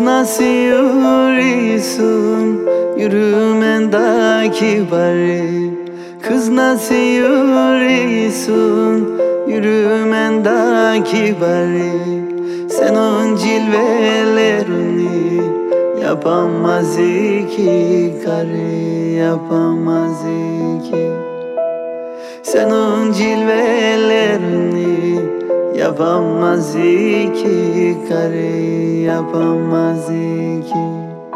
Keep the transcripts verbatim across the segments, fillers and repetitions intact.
nasıl yürüyorsun yürümendeki bari? Kız nasıl yürüyorsun yürümendeki bari? Senin cilvelerini yapamaz iki karı, yapamaz iki. Senin cilvelerini yapamaz iki karı, yapamaz iki.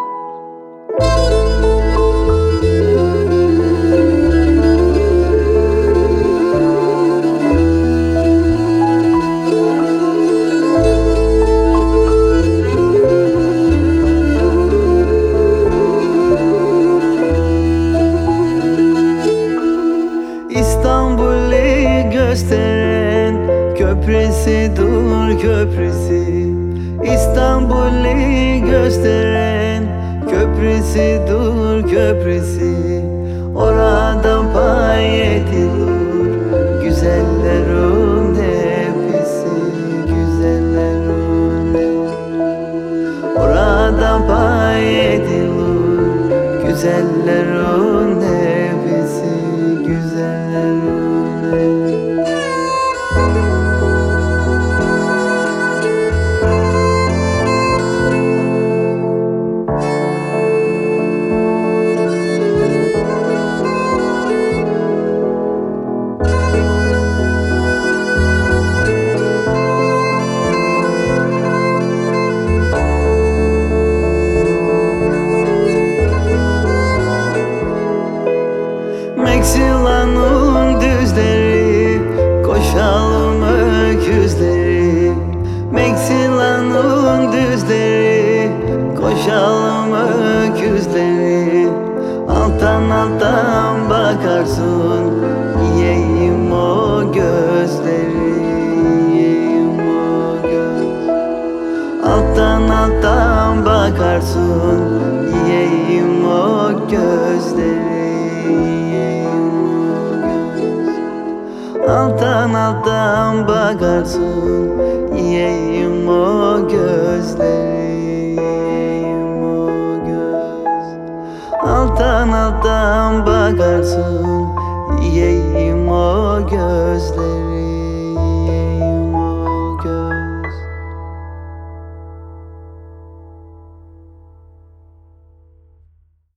İstanbul'u gösteren köprüsü dur köprüsü. İstanbul'u gösteren köprüsü dur köprüsü. Oradan pay edilir güzellerin hepsi, güzellerin hepsi. Oradan pay edilir güzellerin hepsi, güzellerin hepsi. Meksila'nın düzleri, koşalım öküzleri. Meksila'nın düzleri, koşalım öküzleri. Alttan alttan bakarsın, yiyeyim o gözleri, yiyeyim o göz. Alttan alttan bakarsın, yiyeyim o gözleri. Alttan alttan bakarsın, yiyeyim o gözleri, yiyeyim o göz. Alttan alttan bakarsın, yiyeyim o gözleri.